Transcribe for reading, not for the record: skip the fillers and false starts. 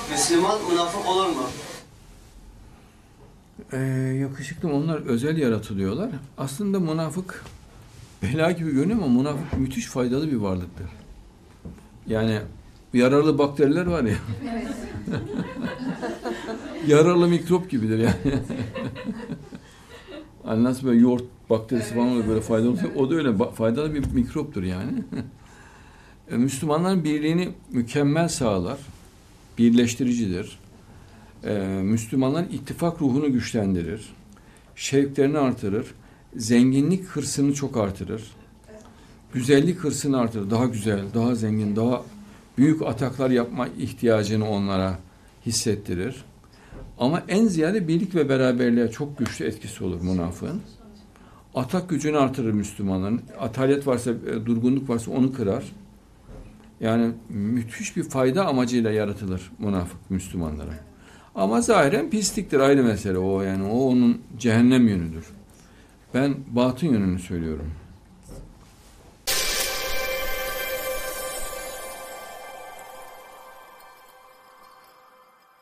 Müslüman münafık olur mu? Yakışıklı onlar özel yaratılıyorlar. Aslında münafık bela gibi görünüyor ama münafık müthiş faydalı bir varlıktır. Yani yararlı bakteriler var ya. Evet. Yararlı mikrop gibidir yani. Hani nasıl böyle yoğurt bakterisi falan oluyor böyle faydalı oluyor. O da öyle faydalı bir mikroptur yani. Müslümanların birliğini mükemmel sağlar. Birleştiricidir. Müslümanların ittifak ruhunu güçlendirir. Şevklerini artırır. Zenginlik hırsını çok artırır. Güzellik hırsını artırır. Daha güzel, daha zengin, daha büyük ataklar yapma ihtiyacını onlara hissettirir. Ama en ziyade birlik ve beraberliğe çok güçlü etkisi olur münafığın. Atak gücünü artırır Müslümanların. Atalet varsa, durgunluk varsa onu kırar. Yani müthiş bir fayda amacıyla yaratılır münafık Müslümanlara. Ama zahiren pisliktir, ayrı mesele o yani. O onun cehennem yönüdür. Ben batın yönünü söylüyorum.